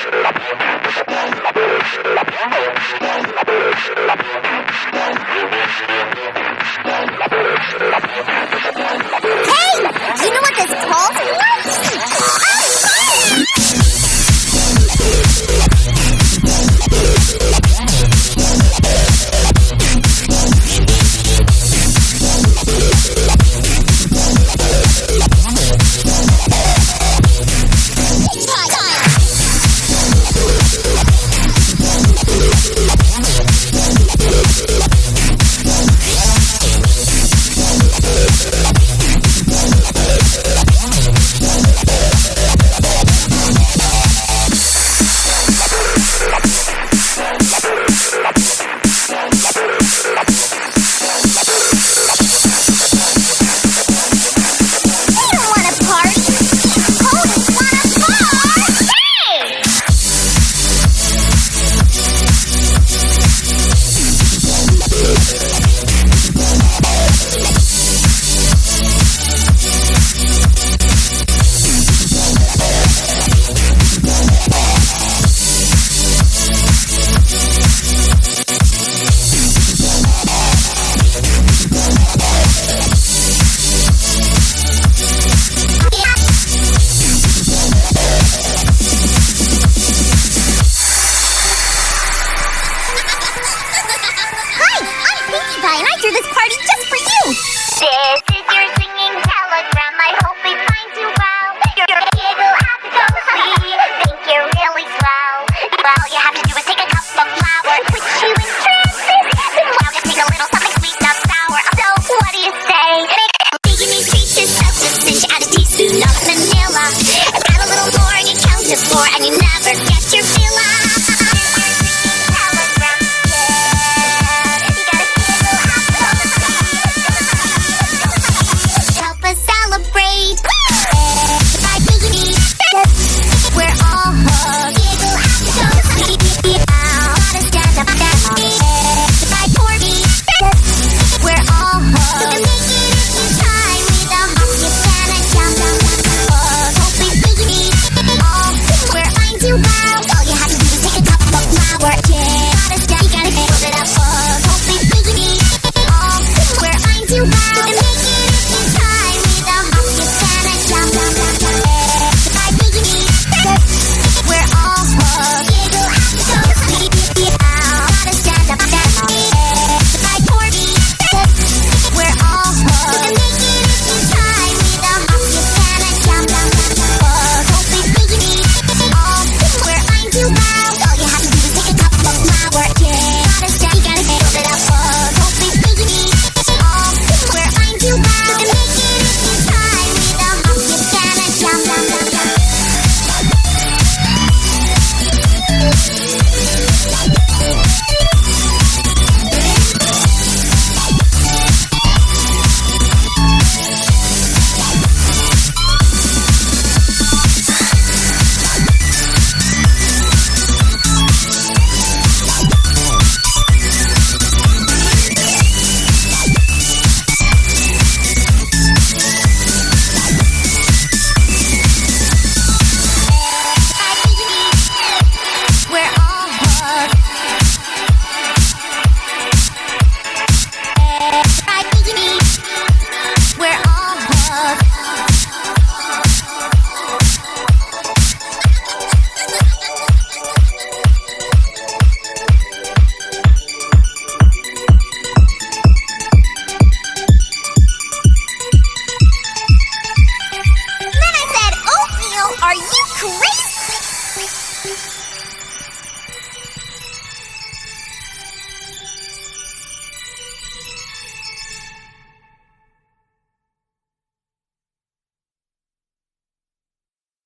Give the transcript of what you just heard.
Do you know what this calls me? And I threw this party just for you! This is your singing telegram, I hope it finds you well. Your kid will have to go see, think you're really swell. Well, all you have to do is take a cup of flour, put you in trances, then wow, just take a little something sweet, not sour. So, what do you say? Making these speeches of the cinch, add a teaspoon of vanilla. Add a little more and you count to 4 and you never get